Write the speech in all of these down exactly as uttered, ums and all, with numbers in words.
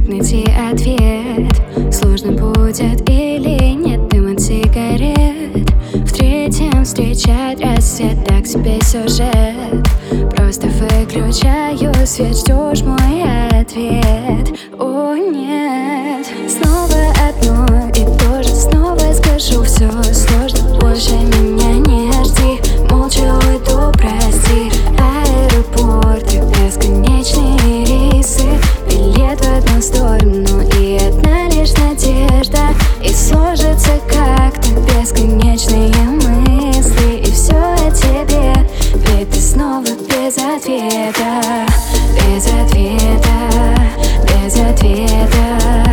найти ответ. Сложно будет или нет дым от сигарет. В третьем встречать рассвет, так себе сюжет. Просто выключаю свет, ждешь мой ответ. О нет, снова одно и то же, снова скажу все сложно, больше меня не жди. Молча уйду, прости. Аэропорты, бесконечные рейсы, билет в одну сторону и одна лишь надежда. И сложится как-то бесконечные мысли, и все о тебе, ведь ты снова без ответа. Без ответа, без ответа.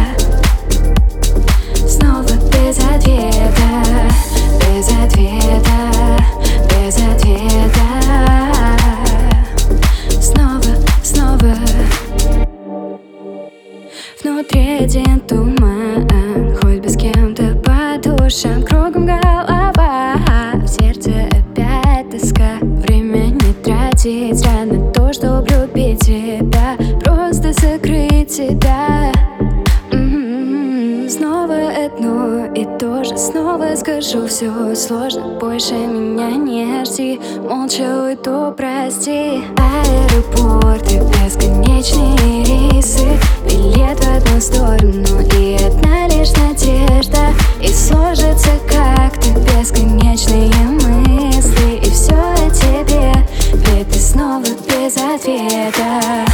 Снова без ответа, без ответа, без ответа. Снова, снова. Внутри один туман, хоть бы с кем-то по душам. Кругом голова, в сердце опять тоска. Время не тратить зря на то, чтоб любить тебя, просто закрыть тебя. М-м-м. Снова одно и то же, снова скажу все сложно, больше меня не жди. Молча уйду, прости. Аэропорты, бесконечные рейсы, билет в одну сторону и одна лишь надежда. И сложится как-то бесконечные мысли, и все о тебе, ведь ты снова без ответа.